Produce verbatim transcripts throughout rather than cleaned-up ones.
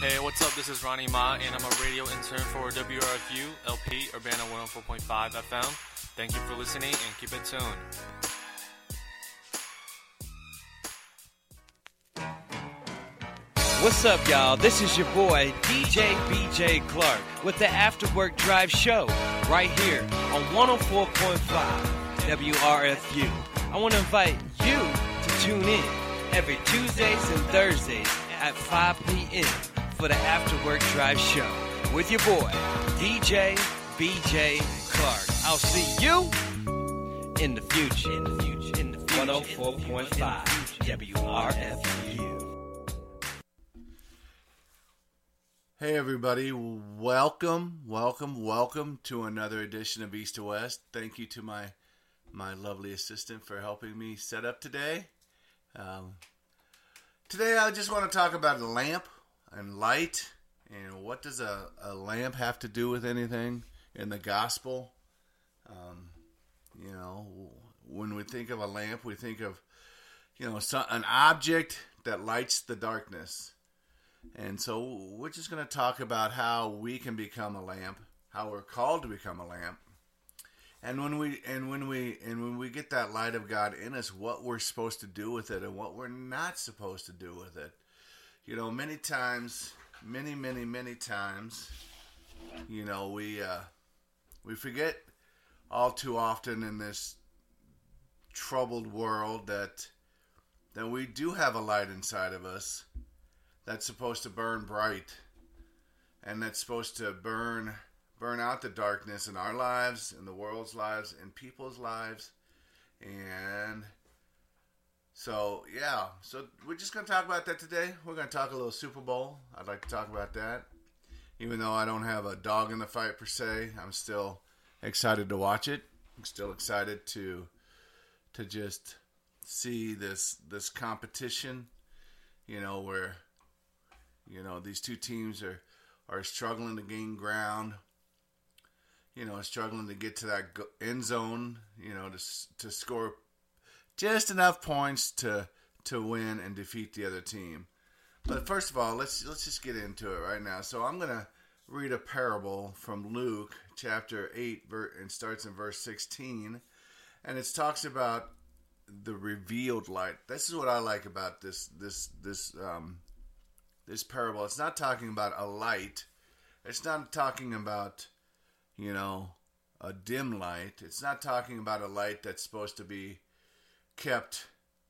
Hey, what's up? This is Ronnie Ma, and I'm a radio intern for W R F U, L P, Urbana one oh four point five F M. Thank you for listening, and keep it tuned. What's up, y'all? This is your boy, D J B J Clark, with the After Work Drive Show, right here on one oh four point five W R F U. I want to invite you to tune in every Tuesdays and Thursdays at five p.m. for the After Work Drive Show with your boy, D J B J Clark. I'll see you in the future. In the future. In the future. one oh four point five W R F U. Hey everybody, welcome, welcome, welcome to another edition of East to West. Thank you to my my lovely assistant for helping me set up today. Um, today I just want to talk about a lamp and light, and what does a, a lamp have to do with anything in the gospel? Um, you know, when we think of a lamp, we think of, you know, some, an object that lights the darkness. And so we're just going to talk about how we can become a lamp, how we're called to become a lamp. And when we and when we and when we get that light of God in us, what we're supposed to do with it and what we're not supposed to do with it. You know, many times, many, many, many times, you know, we uh, we forget all too often in this troubled world that that we do have a light inside of us that's supposed to burn bright, and that's supposed to burn burn out the darkness in our lives, in the world's lives, in people's lives. And so, yeah, so we're just going to talk about that today. We're going to talk a little Super Bowl. I'd like to talk about that. Even though I don't have a dog in the fight per se, I'm still excited to watch it. I'm still excited to to just see this this competition, you know, where You know, these two teams are, are struggling to gain ground, you know, struggling to get to that end zone, you know, to to score just enough points to to win and defeat the other team. But first of all, let's let's just get into it right now. So I'm going to read a parable from Luke chapter eight, and starts in verse sixteen, and it talks about the revealed light. This is what I like about this this this um This parable. It's not talking about a light. It's not talking about, you know, a dim light. It's not talking about a light that's supposed to be kept,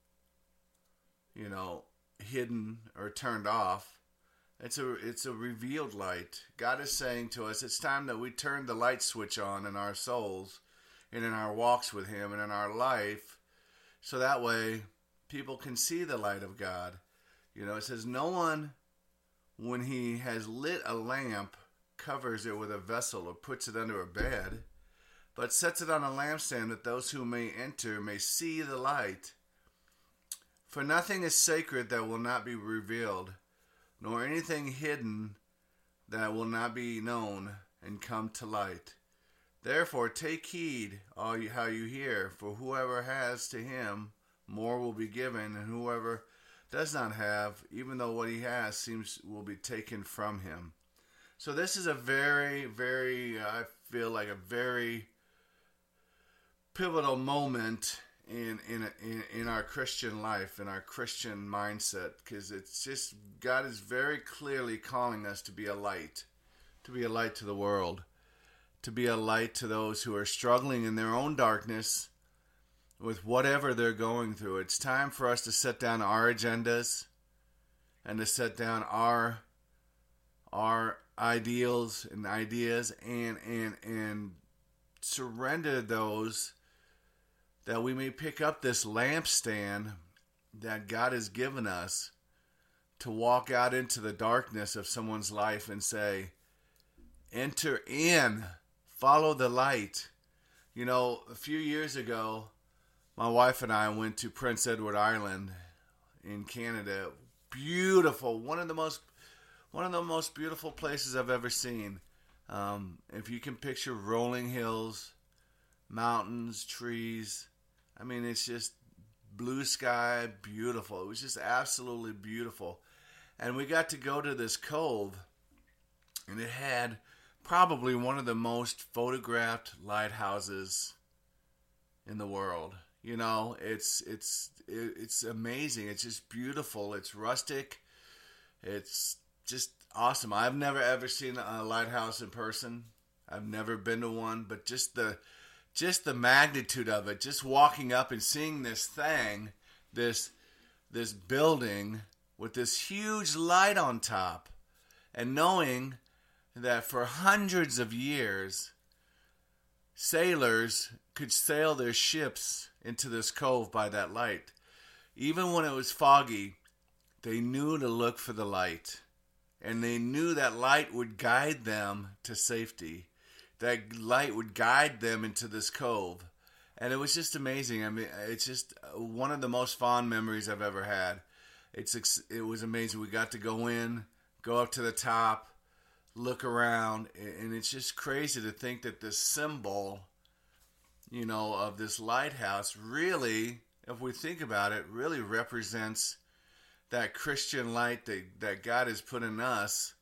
you know, hidden or turned off. It's a it's a revealed light. God is saying to us, it's time that we turn the light switch on in our souls and in our walks with Him and in our life, so that way people can see the light of God. You know, it says no one, when he has lit a lamp, covers it with a vessel or puts it under a bed, but sets it on a lampstand that those who may enter may see the light. For nothing is sacred that will not be revealed, nor anything hidden that will not be known and come to light. Therefore take heed all you, how you hear, for whoever has, to him more will be given, and whoever does not have, even though what he has seems will be taken from him. So this is a very, very, I feel like a very pivotal moment in in in, in our Christian life, in our Christian mindset, because it's just, God is very clearly calling us to be a light, to be a light to the world, to be a light to those who are struggling in their own darkness with whatever they're going through. It's time for us to set down our agendas and to set down our our ideals and ideas and and and surrender those, that we may pick up this lampstand that God has given us to walk out into the darkness of someone's life and say, enter in, follow the light. You know, a few years ago, my wife and I went to Prince Edward Island in Canada. Beautiful, one of the most, one of the most beautiful places I've ever seen. Um, if you can picture rolling hills, mountains, trees, I mean, it's just blue sky, beautiful. It was just absolutely beautiful. And we got to go to this cove, and it had probably one of the most photographed lighthouses in the world. You know, it's it's it's amazing. It's just beautiful. It's rustic. It's just awesome. I've never ever seen a lighthouse in person. I've never been to one, but just the just the magnitude of it, just walking up and seeing this thing, this this building with this huge light on top, and knowing that for hundreds of years sailors could sail their ships into this cove by that light. Even when it was foggy, they knew to look for the light. And they knew that light would guide them to safety. That light would guide them into this cove. And it was just amazing. I mean, it's just one of the most fond memories I've ever had. It's It was amazing. We got to go in, go up to the top, look around, and it's just crazy to think that this symbol, you know, of this lighthouse really, if we think about it, really represents that Christian light that, that God has put in us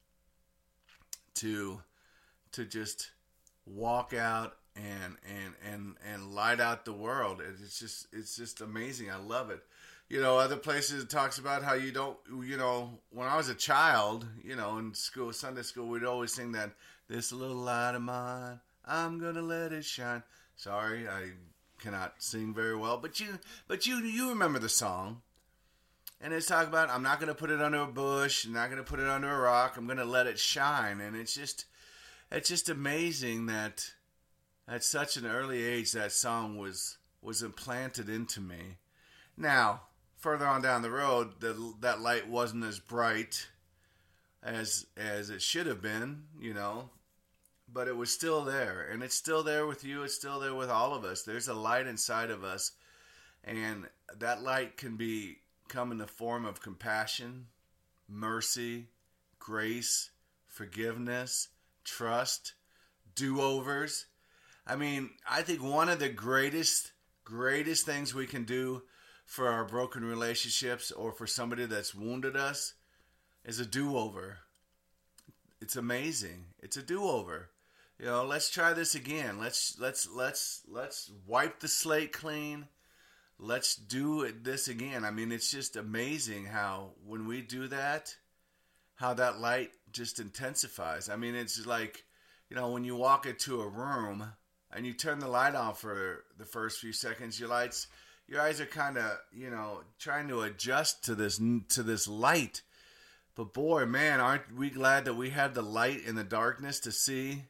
to to just walk out and and and and light out the world. It's just it's just amazing. I love it. You know, other places it talks about how you don't, you know, when I was a child, you know, in school, Sunday school, we'd always sing that, "This little light of mine, I'm gonna let it shine." Sorry, I cannot sing very well, but you, but you, you remember the song. And it's talking about, I'm not gonna put it under a bush, I'm not gonna put it under a rock, I'm gonna let it shine. And it's just, it's just amazing that at such an early age that song was was implanted into me. Now, further on down the road, the, that light wasn't as bright as as it should have been, you know, but it was still there, and it's still there with you. It's still there with all of us. There's a light inside of us, and that light can be come in the form of compassion, mercy, grace, forgiveness, trust, do-overs. I mean, I think one of the greatest, greatest things we can do for our broken relationships or for somebody that's wounded us is a do-over. It's amazing. It's a do-over. You know, let's try this again. Let's let's let's let's wipe the slate clean. Let's do it, this again. I mean, it's just amazing how when we do that, how that light just intensifies. I mean, it's like, you know, when you walk into a room and you turn the light on for the first few seconds, your lights, your eyes are kind of, you know, trying to adjust to this to this light. But boy, man, aren't we glad that we have the light in the darkness to see,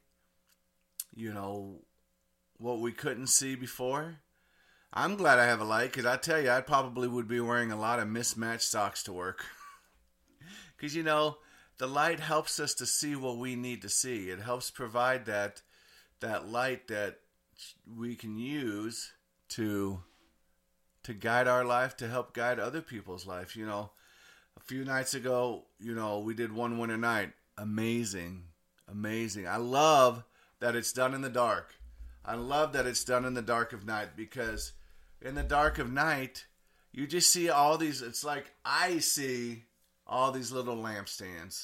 you know, what we couldn't see before? I'm glad I have a light, because I tell you, I probably would be wearing a lot of mismatched socks to work. Because, you know, the light helps us to see what we need to see. It helps provide that that light that we can use to to guide our life, to help guide other people's life. You know, a few nights ago, you know, we did One Winter Night. Amazing. Amazing. I love that it's done in the dark. I love that it's done in the dark of night, because in the dark of night, you just see all these, it's like I see all these little lampstands,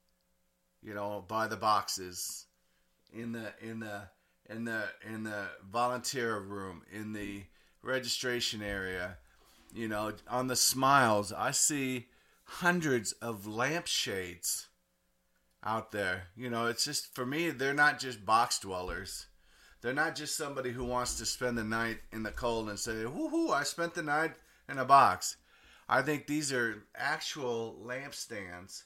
you know, by the boxes, in the, in the, in the, in the volunteer room, in the registration area, you know, on the smiles. I see hundreds of lampshades out there. You know, it's just, for me, they're not just box dwellers. They're not just somebody who wants to spend the night in the cold and say, woohoo, I spent the night in a box. I think these are actual lampstands.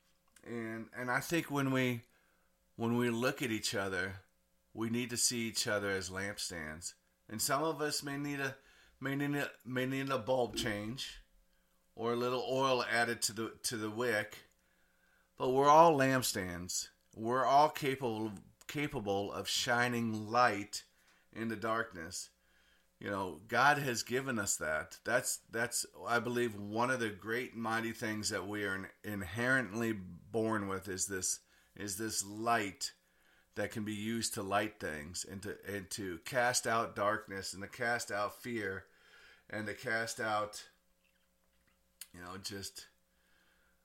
And and I think when we when we look at each other, we need to see each other as lampstands. And some of us may need a may need a, may need a bulb change or a little oil added to the to the wick. But we're all lampstands. We're all capable of capable of shining light in the darkness. You know, God has given us that. That's, that's I believe, one of the great mighty things that we are inherently born with is this, is this light that can be used to light things and to, and to cast out darkness and to cast out fear and to cast out, you know, just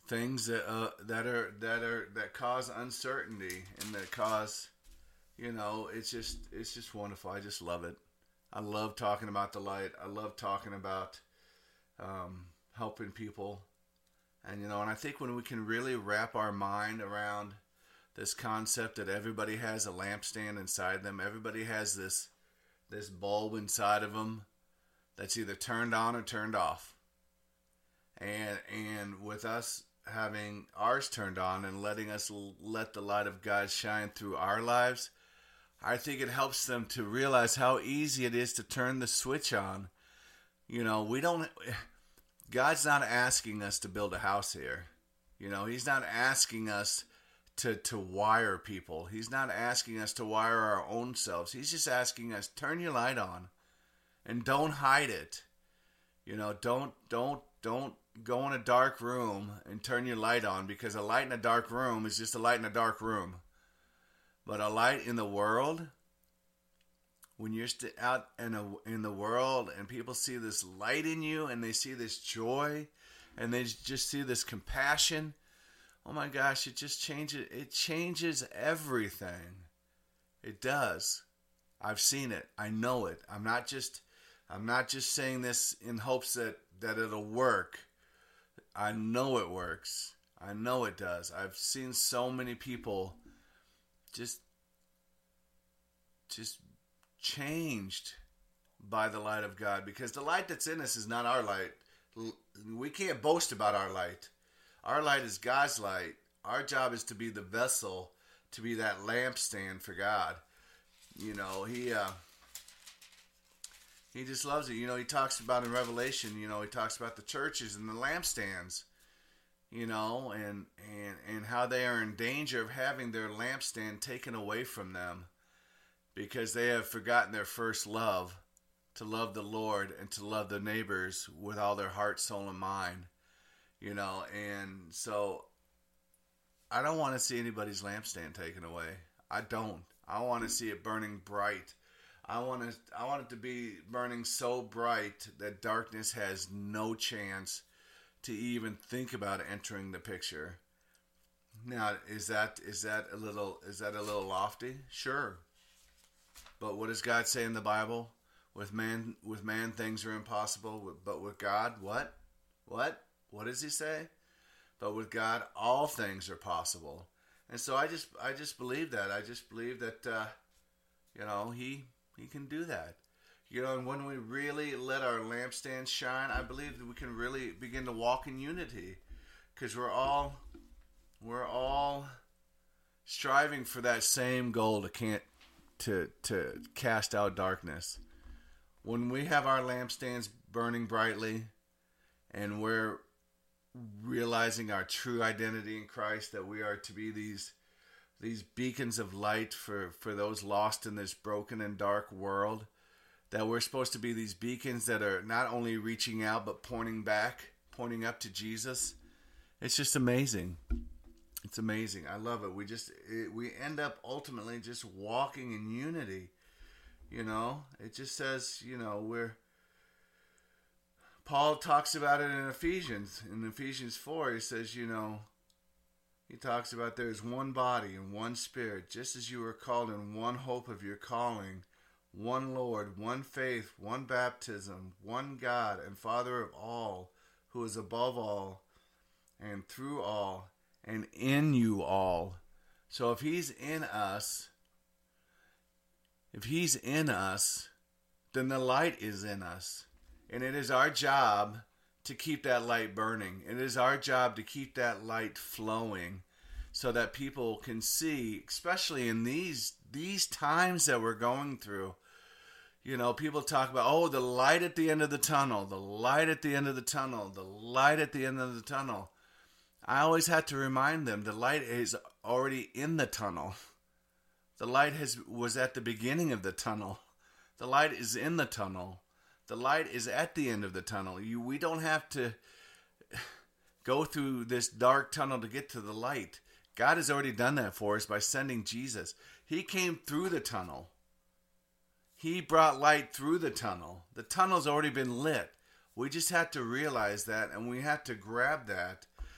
things that uh, that are that are that cause uncertainty and that cause, you know, it's just it's just wonderful. I just love it. I love talking about the light. I love talking about um, helping people, and you know, and I think when we can really wrap our mind around this concept that everybody has a lampstand inside them, everybody has this this bulb inside of them that's either turned on or turned off. And and with us having ours turned on and letting us l- let the light of God shine through our lives, I think it helps them to realize how easy it is to turn the switch on. You know, we don't, God's not asking us to build a house here. You know, He's not asking us to, to wire people. He's not asking us to wire our own selves. He's just asking us, turn your light on and don't hide it. You know, don't, don't, don't go in a dark room and turn your light on, because a light in a dark room is just a light in a dark room. But a light in the world, when you're st- out in, a, in the world and people see this light in you and they see this joy and they just see this compassion, oh my gosh, it just changes, it changes everything. It does. I've seen it. I know it. I'm not just, I'm not just saying this in hopes that, that it'll work. I know it works. I know it does. I've seen so many people just, just changed by the light of God, because the light that's in us is not our light. We can't boast about our light. Our light is God's light. Our job is to be the vessel, to be that lampstand for God. You know, He uh, He just loves it. You know, He talks about in Revelation, you know, He talks about the churches and the lampstands, you know, and, and, and how they are in danger of having their lampstand taken away from them because they have forgotten their first love, to love the Lord and to love their neighbors with all their heart, soul, and mind. You know, and so I don't want to see anybody's lampstand taken away. I don't. I want to see it burning bright. I want to. I want it to be burning so bright that darkness has no chance to even think about entering the picture. Now, is that is that a little is that a little lofty? Sure. But what does God say in the Bible? With man, with man, things are impossible. But with God, what? What? What does He say? But with God, all things are possible. And so I just, I just believe that. I just believe that, uh, you know, He, He can do that. You know, and when we really let our lampstand shine, I believe that we can really begin to walk in unity, because we're all, we're all striving for that same goal to can't, to to cast out darkness. When we have our lampstands burning brightly, and we're realizing our true identity in Christ, that we are to be these these beacons of light for, for those lost in this broken and dark world, that we're supposed to be these beacons that are not only reaching out but pointing back, pointing up to Jesus. It's just amazing. It's amazing. I love it. We just it, we end up ultimately just walking in unity. You know, it just says, you know, we're Paul talks about it in Ephesians. In Ephesians four, he says, you know, he talks about there's one body and one spirit, just as you were called in one hope of your calling, one Lord, one faith, one baptism, one God and Father of all, who is above all and through all and in you all. So if He's in us, if He's in us, then the light is in us. And it is our job to keep that light burning. It is our job to keep that light flowing so that people can see, especially in these these times that we're going through. You know, people talk about, oh, the light at the end of the tunnel, the light at the end of the tunnel, the light at the end of the tunnel. I always have to remind them the light is already in the tunnel. The light has was at the beginning of the tunnel. The light is in the tunnel. The light is at the end of the tunnel. You, we don't have to go through this dark tunnel to get to the light. God has already done that for us by sending Jesus. He came through the tunnel. He brought light through the tunnel. The tunnel's already been lit. We just have to realize that, and we have to grab that.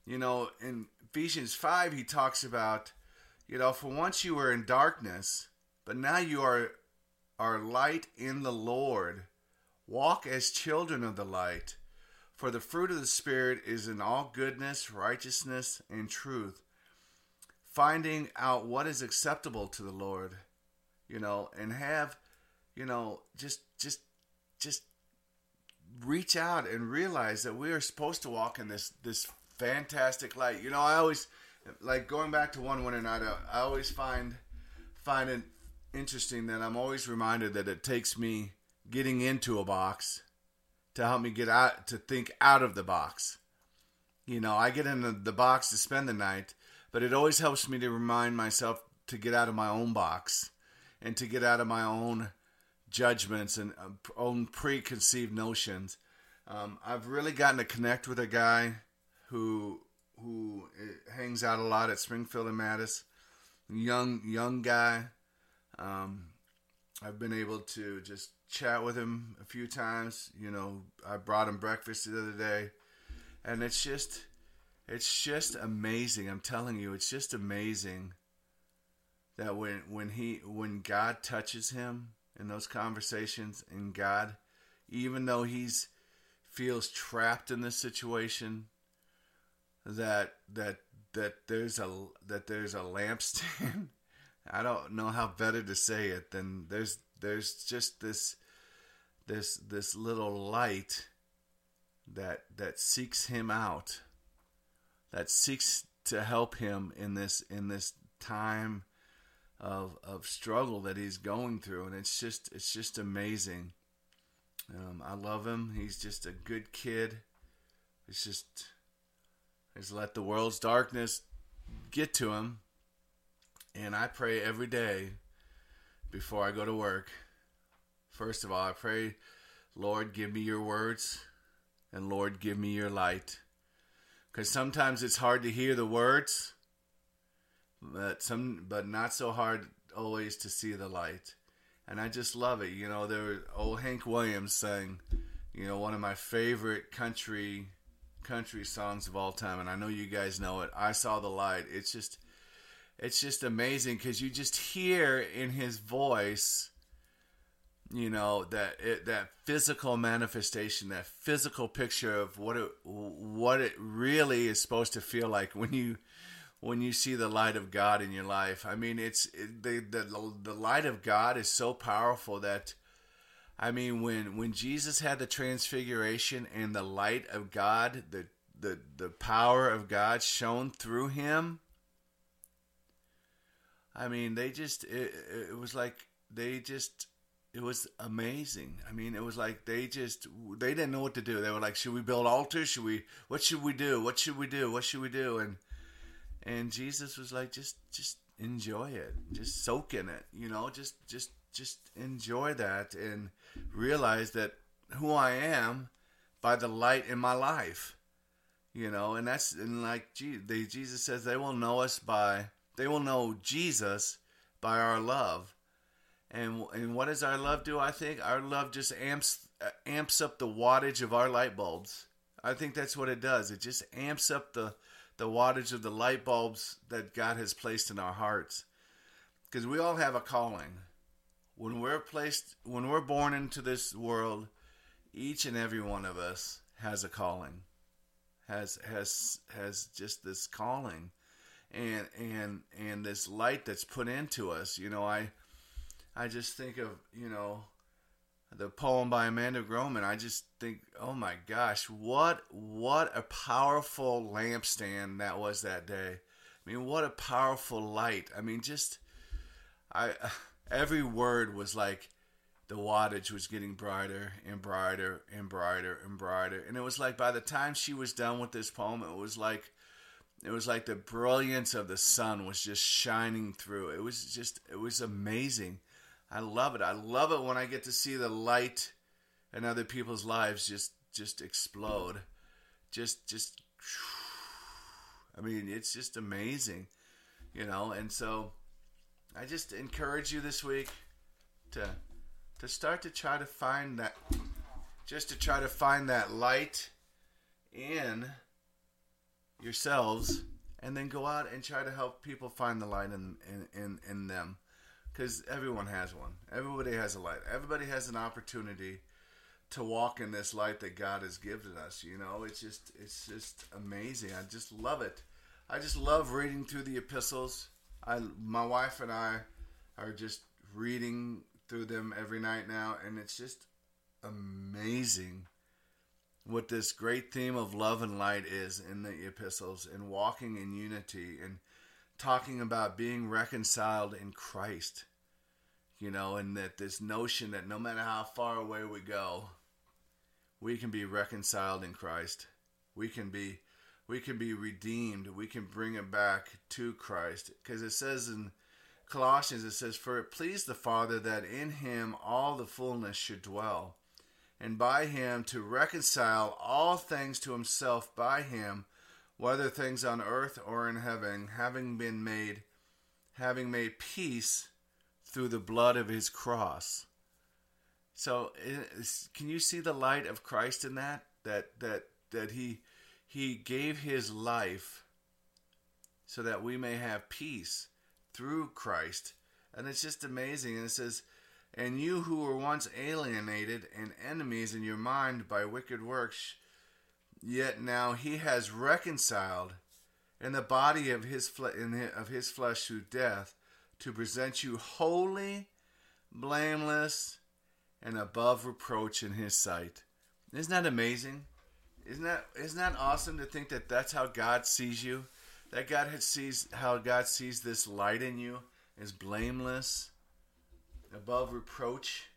you know, in Ephesians five, he talks about, you know, for once you were in darkness, but now you are, are light in the Lord. Walk as children of the light. For the fruit of the Spirit is in all goodness, righteousness, and truth. Finding out what is acceptable to the Lord, you know, and have, you know, just, just, just reach out and realize that we are supposed to walk in this, this fantastic light. You know, I always, like going back to one winter night, I, I always find, find it interesting that I'm always reminded that it takes me getting into a box to help me get out, to think out of the box. You know, I get into the box to spend the night, but it always helps me to remind myself to get out of my own box and to get out of my own judgments and own preconceived notions. Um, I've really gotten to connect with a guy who who hangs out a lot at Springfield and Mattis. Young young guy. Um, I've been able to just chat with him a few times. You know, I brought him breakfast the other day, and it's just, it's just amazing. I'm telling you, it's just amazing that when when he when God touches him in those conversations, and God, even though he's feels trapped in this situation, that that that there's a that there's a lampstand. I don't know how better to say it than there's there's just this this this little light that that seeks him out, that seeks to help him in this in this time of of struggle that he's going through, and it's just it's just amazing. Um, I love him. He's just a good kid. It's just he's let the world's darkness get to him. And I pray every day before I go to work. First of all, I pray, Lord, give me your words, and Lord, give me your light. Because sometimes it's hard to hear the words, but some, but not so hard always to see the light. And I just love it. You know, there was old Hank Williams sang, you know, one of my favorite country country songs of all time, and I know you guys know it. I Saw the Light. It's just. It's just amazing because you just hear in his voice, you know, that it, that physical manifestation, that physical picture of what it what it really is supposed to feel like when you when you see the light of God in your life. I mean, it's it, the the the light of God is so powerful that, I mean, when when Jesus had the transfiguration and the light of God, the the the power of God shone through him. I mean, they just, it, it was like, they just, it was amazing. I mean, it was like, they just, they didn't know what to do. They were like, should we build altars? Should we, what should we do? What should we do? What should we do? And, and Jesus was like, just, just enjoy it. Just soak in it, you know, just, just, just enjoy that and realize that who I am by the light in my life, you know, and that's, and like, they, Jesus says they will know us by, They will know Jesus by our love. And and what does our love do? I think our love just amps amps up the wattage of our light bulbs. I think that's what it does. It just amps up the, the wattage of the light bulbs that God has placed in our hearts. Because we all have a calling. When we're placed, when we're born into this world, each and every one of us has a calling. Has has has just this calling. And and and this light that's put into us, you know, I I just think of, you know, the poem by Amanda Groman. I just think, oh my gosh, what what a powerful lampstand that was that day. I mean, what a powerful light. I mean, just I every word was like the wattage was getting brighter and brighter and brighter and brighter. And it was like by the time she was done with this poem, it was like It was like the brilliance of the sun was just shining through. It was just, it was amazing. I love it. I love it when I get to see the light in other people's lives just, just explode. Just, just, I mean, it's just amazing, you know. And so I just encourage you this week to, to start to try to find that, just to try to find that light in yourselves, and then go out and try to help people find the light in in, in, in them. Because everyone has one. Everybody has a light. Everybody has an opportunity to walk in this light that God has given us. You know, it's just it's just amazing. I just love it. I just love reading through the epistles. I my wife and I are just reading through them every night now, and it's just amazing what this great theme of love and light is in the epistles, and walking in unity and talking about being reconciled in Christ. You know, and that this notion that no matter how far away we go, we can be reconciled in Christ. We can be we can be redeemed. We can bring it back to Christ. Because it says in Colossians, it says, "For it pleased the Father that in him all the fullness should dwell, and by him to reconcile all things to himself by him, whether things on earth or in heaven, having been made, having made peace through the blood of his cross." So, can you see the light of Christ in that? That that that he he gave his life so that we may have peace through Christ, and it's just amazing. And it says, "And you who were once alienated and enemies in your mind by wicked works, yet now he has reconciled in the body of his fle- in his, of his flesh through death, to present you holy, blameless, and above reproach in his sight." Isn't that amazing? Isn't that isn't that awesome to think that that's how God sees you? That God had sees how God sees this light in you is blameless, above reproach,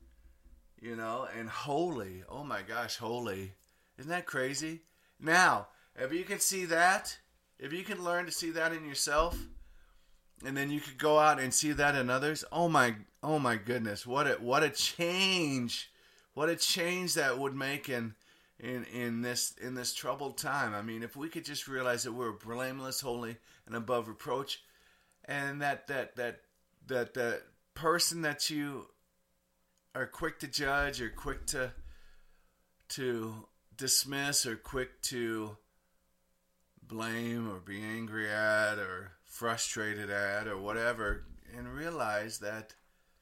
you know, and holy. Oh my gosh, holy. Isn't that crazy? Now, if you can see that, if you can learn to see that in yourself, and then you could go out and see that in others, oh my oh my goodness, what a what a change. What a change that would make in in in this in this troubled time. I mean, if we could just realize that we're blameless, holy, and above reproach, and that that that that that person that you are quick to judge or quick to to dismiss or quick to blame or be angry at or frustrated at or whatever, and realize that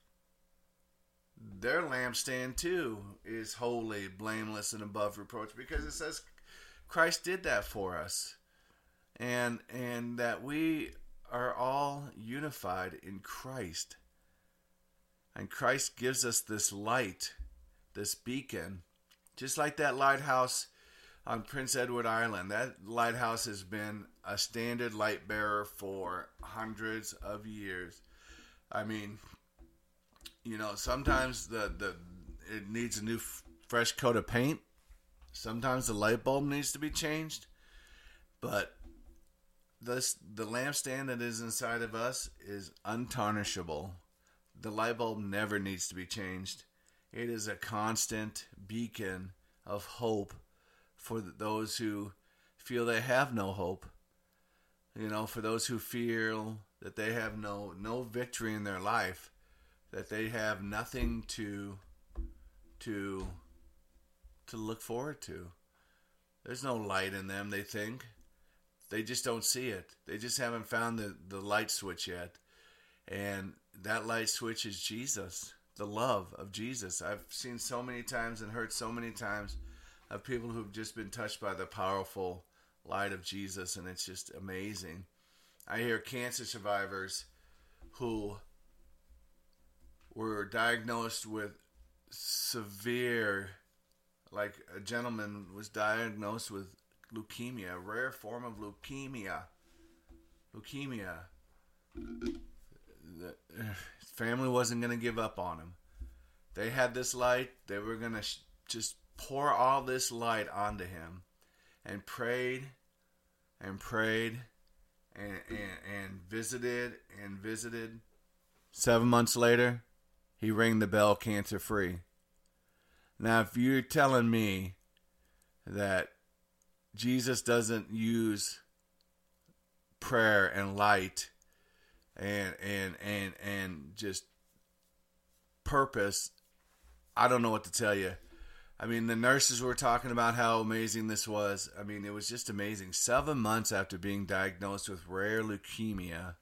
their lampstand too is holy, blameless, and above reproach, because it says Christ did that for us, and and that we are all unified in Christ, and Christ gives us this light, this beacon, just like that lighthouse on Prince Edward Island. That lighthouse has been a standard light bearer for hundreds of years. I mean, you know, sometimes the, the it needs a new f- fresh coat of paint. Sometimes the light bulb needs to be changed. But this the lampstand that is inside of us is untarnishable. The light bulb never needs to be changed. It is a constant beacon of hope for those who feel they have no hope. You know, for those who feel that they have no no victory in their life, that they have nothing to to to look forward to. There's no light in them, they think. They just don't see it. They just haven't found the, the light switch yet. And that light switch is Jesus, the love of Jesus. I've seen so many times and heard so many times of people who've just been touched by the powerful light of Jesus, and it's just amazing. I hear cancer survivors who were diagnosed with severe, like a gentleman was diagnosed with leukemia, a rare form of leukemia. Leukemia. The, his family wasn't going to give up on him. They had this light. They were going to sh- just pour all this light onto him, and prayed and prayed and, and, and visited and visited. Seven months later, he rang the bell cancer free. Now, if you're telling me that Jesus doesn't use prayer and light and and and and just purpose, I don't know what to tell you. I mean, the nurses were talking about how amazing this was. I mean, it was just amazing. Seven months after being diagnosed with rare leukemia,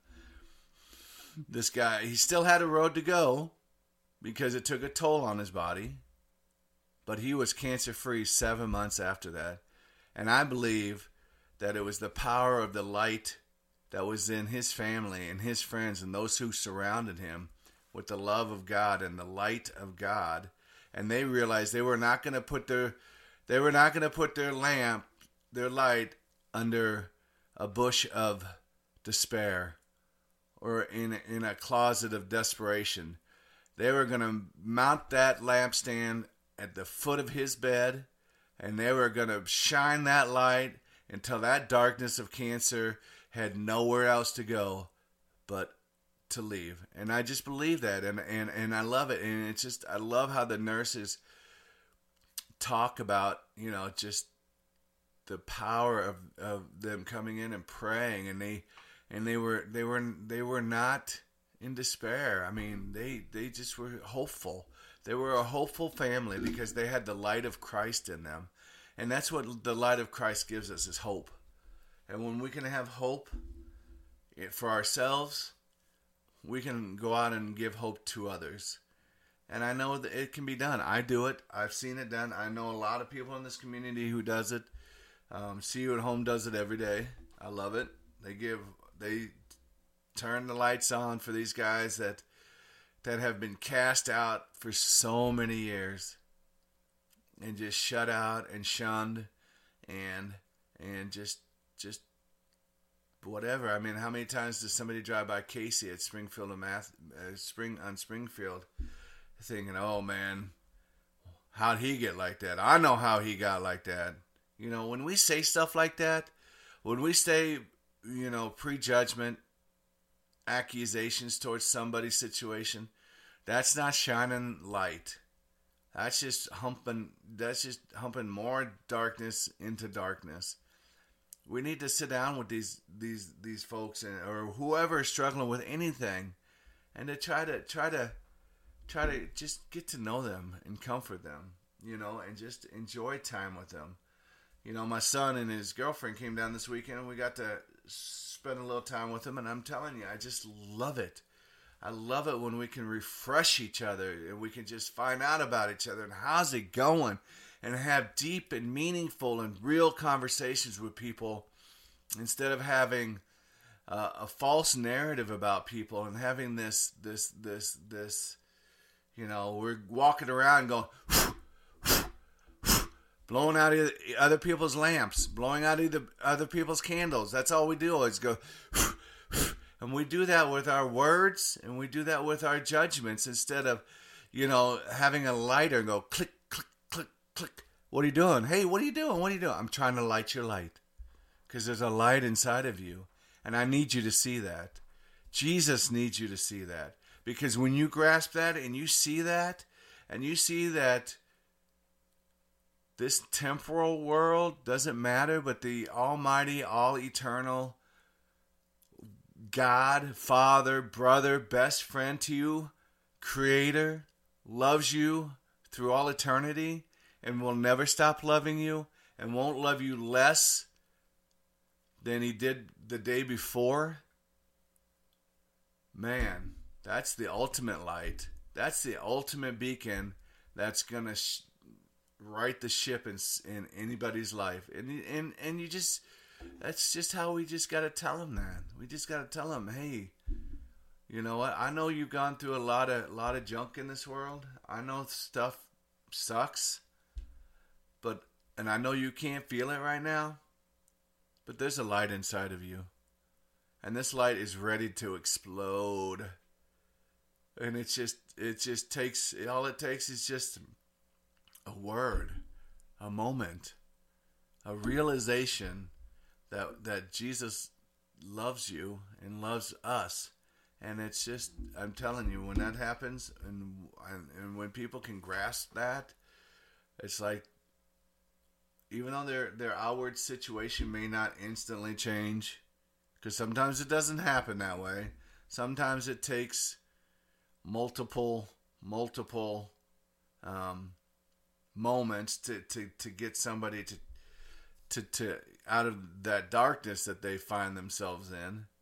this guy, he still had a road to go because it took a toll on his body. But he was cancer-free seven months after that. And I believe that it was the power of the light that was in his family and his friends and those who surrounded him with the love of God and the light of God. And they realized they were not going to put their they were not going to put their lamp, their light, under a bush of despair or in in a closet of desperation. They were going to mount that lampstand at the foot of his bed, and they were going to shine that light until that darkness of cancer had nowhere else to go but to leave. And I just believe that, and, and, and I love it. And it's just, I love how the nurses talk about, you know, just the power of, of them coming in and praying, and they and they were they were they were not in despair. I mean, they they just were hopeful. They were a hopeful family because they had the light of Christ in them. And that's what the light of Christ gives us, is hope. And when we can have hope for ourselves, we can go out and give hope to others. And I know that it can be done. I do it. I've seen it done. I know a lot of people in this community who does it. Um, See You at Home does it every day. I love it. They give, they turn the lights on for these guys that that have been cast out for so many years and just shut out and shunned and and just just whatever. I mean, how many times does somebody drive by Casey at Springfield and Math, uh, Spring on Springfield, thinking, "Oh man, how'd he get like that? I know how he got like that." You know, when we say stuff like that, when we say, you know, prejudgment, accusations towards somebody's situation, that's not shining light. That's just humping. That's just humping more darkness into darkness. We need to sit down with these these these folks and or whoever is struggling with anything, and to try to try to try to just get to know them and comfort them, you know, and just enjoy time with them. You know, my son and his girlfriend came down this weekend, and we got to spend a little time with them, and I'm telling you, I just love it. I love it when we can refresh each other and we can just find out about each other and how's it going, and have deep and meaningful and real conversations with people instead of having uh, a false narrative about people and having this, this, this, this, you know, we're walking around going, blowing out other people's lamps, blowing out either other people's candles. That's all we do is go, and we do that with our words, and we do that with our judgments instead of, you know, having a lighter and go click, click, click, click. What are you doing? Hey, what are you doing? What are you doing? I'm trying to light your light because there's a light inside of you, and I need you to see that. Jesus needs you to see that, because when you grasp that and you see that, and you see that this temporal world doesn't matter, but the almighty, all-eternal God, Father, brother, best friend to you, Creator, loves you through all eternity and will never stop loving you and won't love you less than He did the day before. Man, that's the ultimate light. That's the ultimate beacon that's going to sh- right the ship in, in anybody's life. And, and, and you just... That's just how we just got to tell them that. We just got to tell them, hey, you know what? I know you've gone through a lot of lot of junk in this world. I know stuff sucks, but and I know you can't feel it right now, but there's a light inside of you, and this light is ready to explode. And it's just it just takes all it takes is just a word, a moment, a realization that that Jesus loves you and loves us. And it's just, I'm telling you, when that happens and, and and when people can grasp that, it's like, even though their their outward situation may not instantly change, because sometimes it doesn't happen that way. Sometimes it takes multiple multiple um, moments to, to, to get somebody to, to to out of that darkness that they find themselves in.